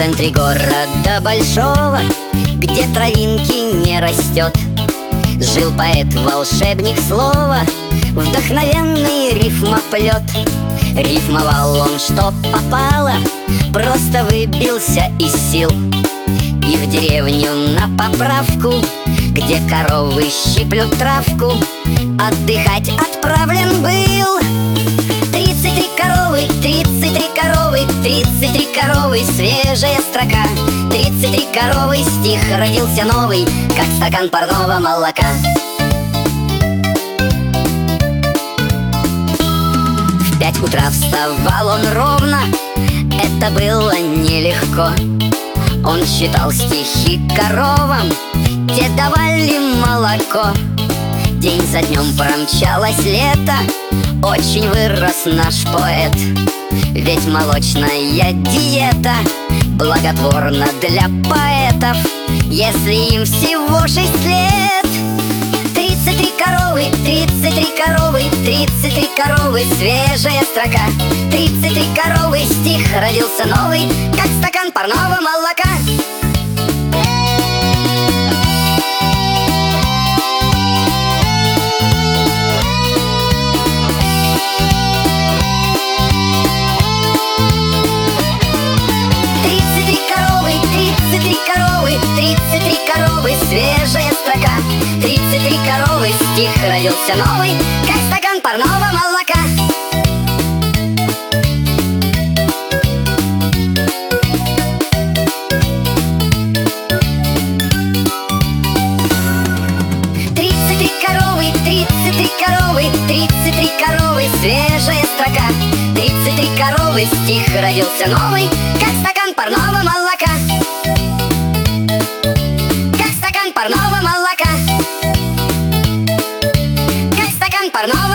центре города большого, где травинки не растет, жил поэт-волшебник слова, вдохновенный рифмоплет. Рифмовал он, что попало, просто выбился из сил. И в деревню на поправку, где коровы щиплют травку, отдыхать отправлен был. 33 коровы, 33 коровы, 33 коровы, свежая строка. 33 коровы, стих родился новый, как стакан парного молока. В 5 утра вставал он ровно, это было нелегко. Он читал стихи коровам, те давали молоко. День за днем промчалось лето, очень вырос наш поэт. Ведь молочная диета благотворна для поэтов, если им всего 6 лет. 33 коровы, 33 коровы, 33 коровы, свежая строка. 33 коровы, стих родился новый, как стакан парного молока. Коровы, 33 коровы, свежая строка. 33 коровы, стих родился новый, как стакан парного молока. Коровы, 33 коровы, 33 коровы, свежая строка. 33 коровы, стих родился новый, как стакан парного молока. Как стакан парного молока. Как стакан парного